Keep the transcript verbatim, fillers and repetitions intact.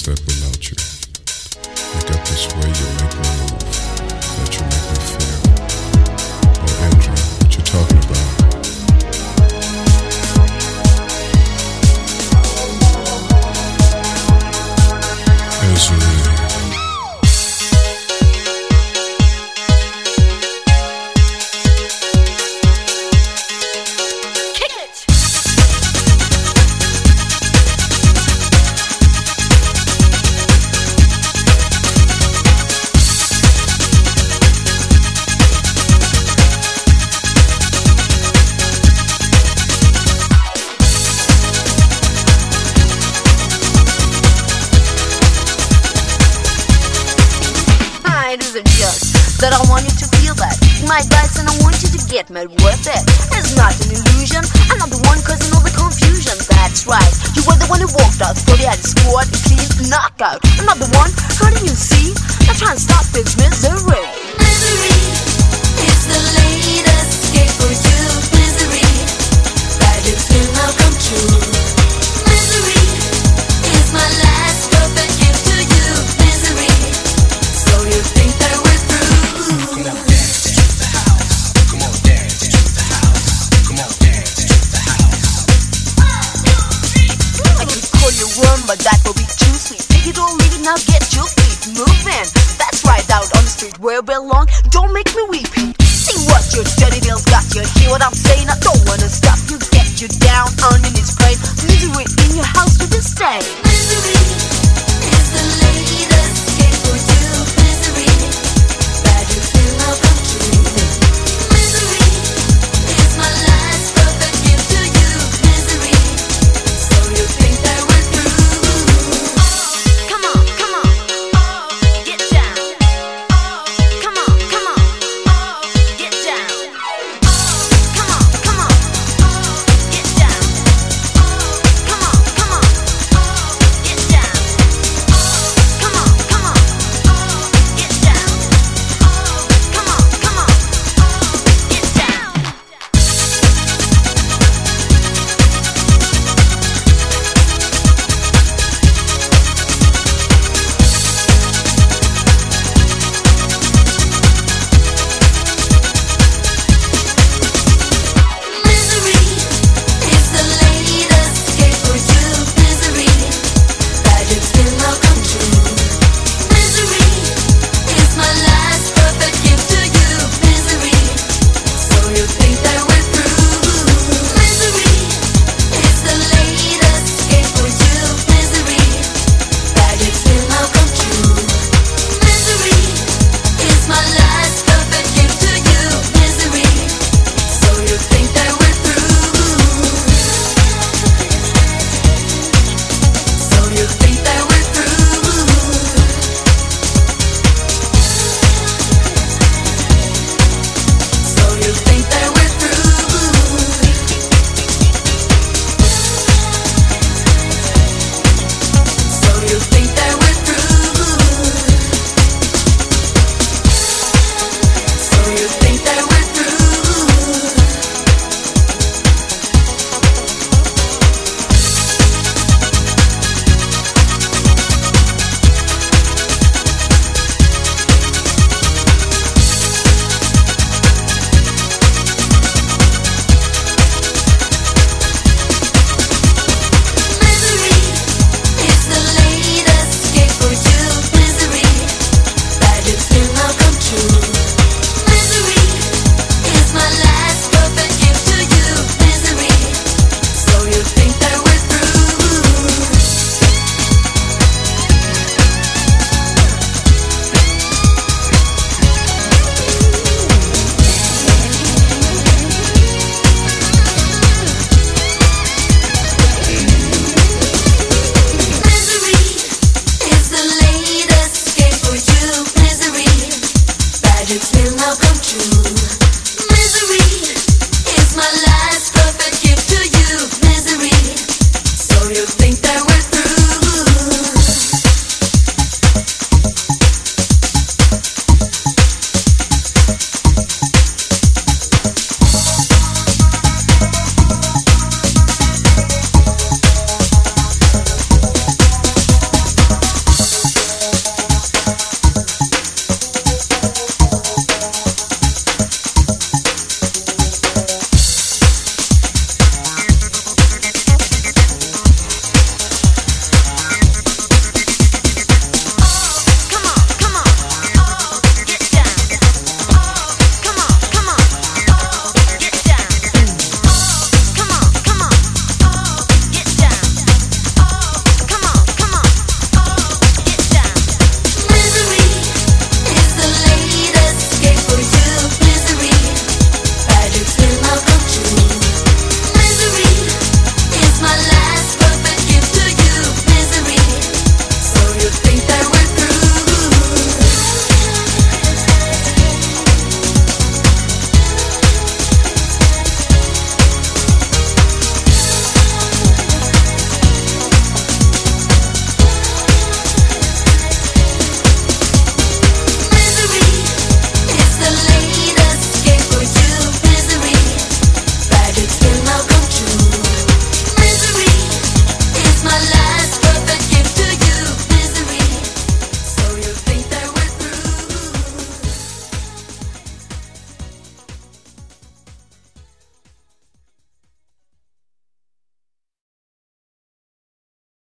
step without you. You got this way you make me move, that you make me feel. Oh, Andrew, what you talking about? Misery. That I want you to feel that my advice and I want you to get mad with it. It's not an illusion, I'm not the one causing all the confusion. That's right, you were the one who walked out, thought you had a squad, clean knockout. I'm not the one hurting you, see? I'm trying to stop this misery. Misery is the latest escape for you. Misery, that dreams can now come true. Misery is my last perfect gift to you. Misery, so you think that we're through. Come on, dance to the house. Come on, dance to the house. Come on, dance to the house. I can call you warm, but that will be too sweet. Take it or leave it, now get your feet moving. That's right, out on the street where I belong. Don't make me weep. See what your dirty nails got you here. What